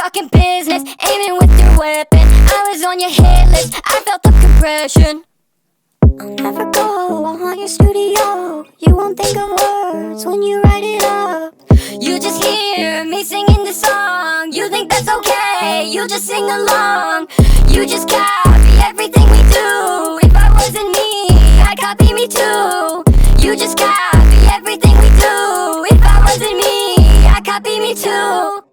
talking business, aiming with your weapon. I was on your hit list, I felt the compression. I'll never go, I'll haunt your studio. You won't think of words when you write it up. You just hear me singing the song. You think that's okay, you just sing along. You just copy everything we do. If I wasn't me, I'd copy me too. You just copy everything we do. If I wasn't me, I'd copy me too.